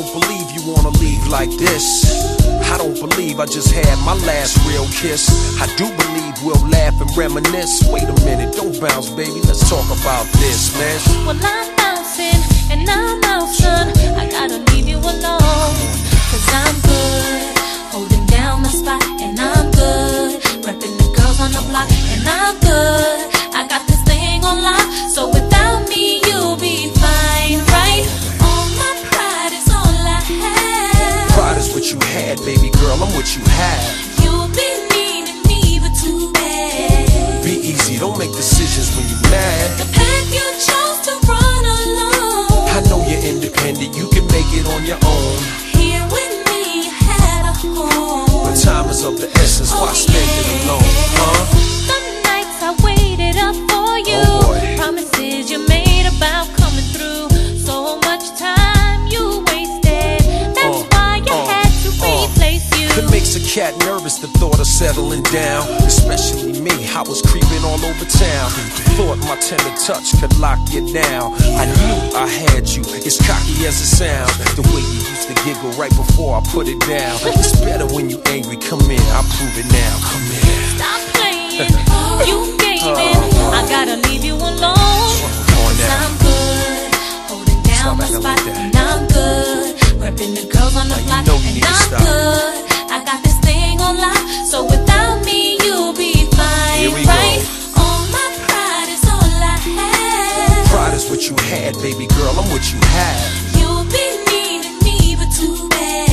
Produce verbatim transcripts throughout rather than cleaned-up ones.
don't believe you wanna leave like this. I don't believe I just had my last real kiss. I do believe we'll laugh and reminisce. Wait a minute, don't bounce, baby, let's talk about this, man. Well, I'm bouncing and I'm out, son. I gotta leave you alone, cause I'm good, holding down the spot, and I'm good, repping the girls on the block, and I'm good. I got this thing on lock, so without me you'll be fine, right? All my pride is all I have. Pride is what you had, baby girl, I'm what you have. You'll be needing me, but too bad. Be easy, don't make decisions when you're mad. The path you chose to run alone, I know you're independent, you can make it on your own. Here with me you had a home, but time is of the essence, why oh, spend yeah. it alone, huh? The nights I waited up for you, oh boy. Promises you made about coming through, so much time you wasted, that's uh, why I uh, had to uh, replace you. It makes a cat nervous, the thought of settling down, especially me, I was creeping all over town. Thought my tender touch could lock you down. I knew I had you, it's cocky as it sounds. The way you used to giggle right before I put it down. It's better when you angry, come in, I'll prove it now, come in. Stop playing, you gave in, I gotta leave you alone, cause I'm good, holding down my spot, and I'm good, repping the girls on the block, and I'm good. I got this thing on lock, so without me you'll be fine, right? All my pride is all I have. Pride is what you had, baby girl, I'm what you have. You'll be needing me, but too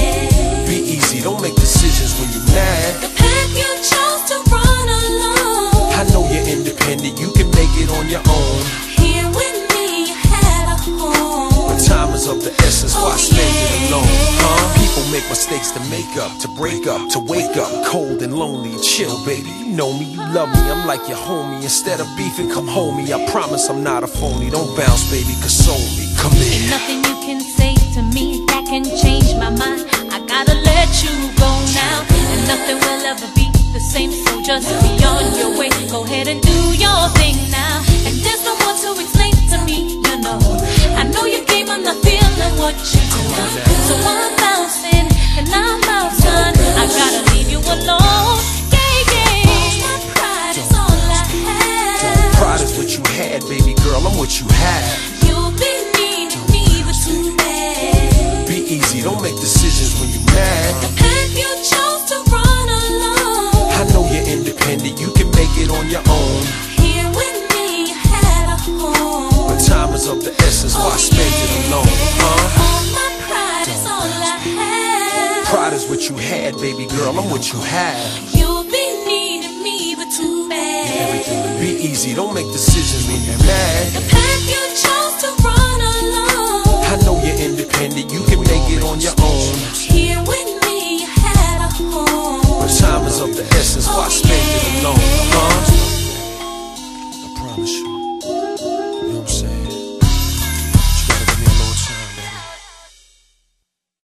bad. Be easy, don't make decisions when you're mad. The path you chose to run alone, I know you're independent, you can make it on your own. Here with me you had a home, but time is of the essence, why oh, spend yeah. it alone, huh? People make mistakes to make up, to break up, to wake up cold and lonely. Chill, baby, you know me, you love me, I'm like your homie. Instead of beefing, come home me, I promise I'm not a phony. Don't bounce, baby, console me, come in. Ain't nothing you can say to me that can change my mind. I gotta let you go now, and nothing will ever be the same, so just be on your way. Go ahead and do your thing now, and there's no more to explain to me, you know. I know your game, I'm not feeling what you do, so I'm bouncing and I'm out, son. I gotta leave you alone, yeah, yeah. My pride is all I have. Pride is what you had, baby girl, I'm what you have. You'll be needing me, but too bad. Be easy, don't make decisions when you're mad. The path you chose to run alone, I know you're independent, you can make it on your own. Here with me you had a home, but time is of the essence, why oh, spend yeah. it alone, huh? All my pride is all I have. Pride is what you had, baby girl, I'm what you have. You'll be needing me, but too bad. Be easy, don't make decisions when you're mad. The path you chose to run alone, I know you're independent, you can make it on your own. Here with me you had a home, but time is of the essence, why oh, spend yeah. it alone, huh? I promise you.